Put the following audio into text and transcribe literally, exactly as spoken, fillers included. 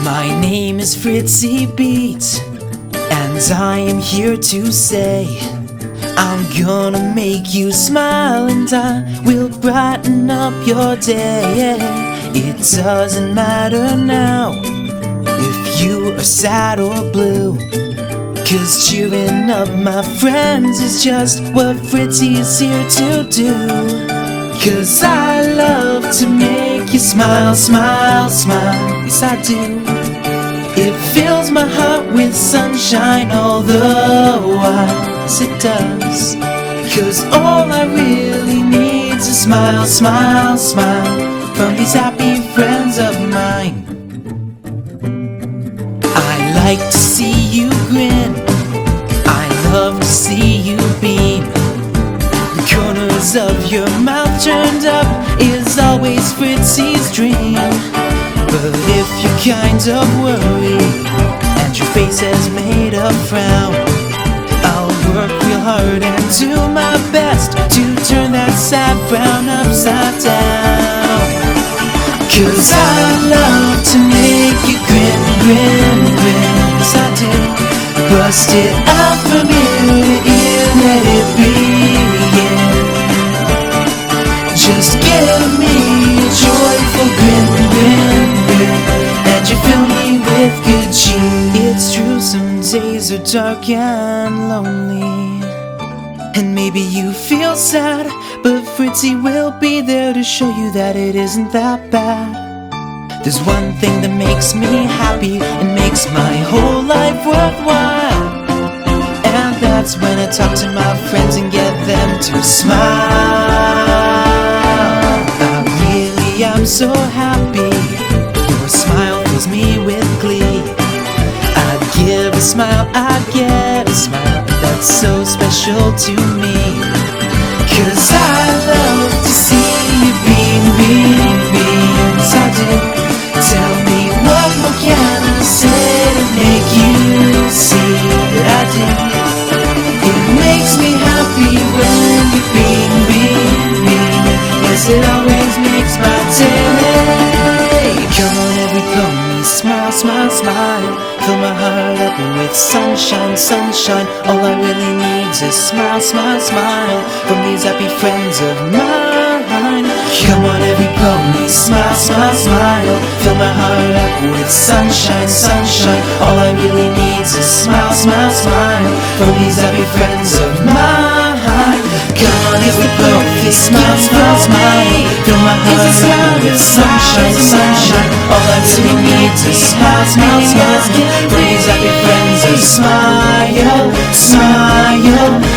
My name is Fritzy Beats, and I am here to say I'm gonna make you smile, and I will brighten up your day. It doesn't matter now if you are sad or blue, 'cause cheering up my friends is just what Fritzy is here to do. 'Cause I love to make you smile, smile, smile, yes I do. It fills my heart with sunshine all the while, yes it does. 'Cause all I really need is a smile, smile, smile from these happy friends of mine. I like to see you grin, I love to see you beam. The corners of your mouth turned up is always Fritzy's dream. But if you're kind of worried and your face has made a frown, I'll work real hard and do my best to turn that sad frown upside down. 'Cause I love to make you grin, grin, grin, yes I do. Bust it out from ear to ear, let it begin. Just give me a joyful grin, grin, grin, and you fill me with good cheer. It's true, some days are dark and lonely, and maybe you feel sad, but Fritzy will be there to show you that it isn't that bad. There's one thing that makes me happy and makes my whole life worthwhile, and that's when I talk to my friends and get them to smile. I really am so happy, your smile fills me with glee. I'd give a smile, I'd get a smile, that's so special to me. 'Cause I love to see you beam, beam, beam, yes I do. Tell me what more can I say to make you see that I do. It makes me happy when you beam, beam, beam, yes it always makes my day. Come on everybody, smile, smile, smile, fill my heart up with sunshine, sunshine. All I really need is smile, smile, smile from these happy friends of mine. Come on everybody, smile, smile, smile, fill my heart up with sunshine, sunshine. All I really need is smile, smile, smile from these happy friends of mine. Come on everybody, smile, smile, smile, fill my heart up with sunshine, sunshine. All I really need is smile, smile, smile from these happy friends of smile, smile.